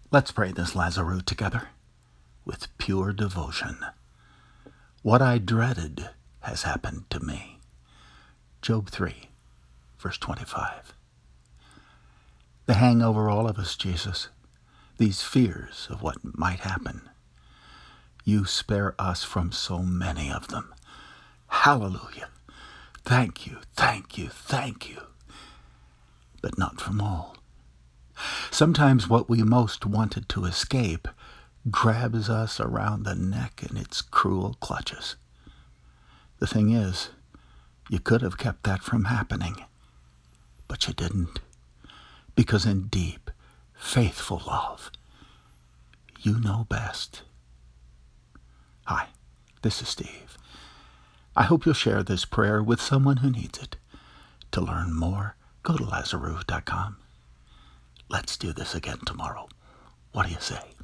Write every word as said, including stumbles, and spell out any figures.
Let's pray this Lazarus together with pure devotion. What I dreaded has happened to me. Job three, verse twenty-five. The hang over all of us, Jesus, these fears of what might happen. You spare us from so many of them. Hallelujah. Thank you, thank you, thank you. But not from all. Sometimes what we most wanted to escape grabs us around the neck in its cruel clutches. The thing is, you could have kept that from happening, but you didn't, because in deep, faithful love, you know best. Hi, this is Steve. I hope you'll share this prayer with someone who needs it. To learn more, go to Lazarus dot com. Let's do this again tomorrow. What do you say?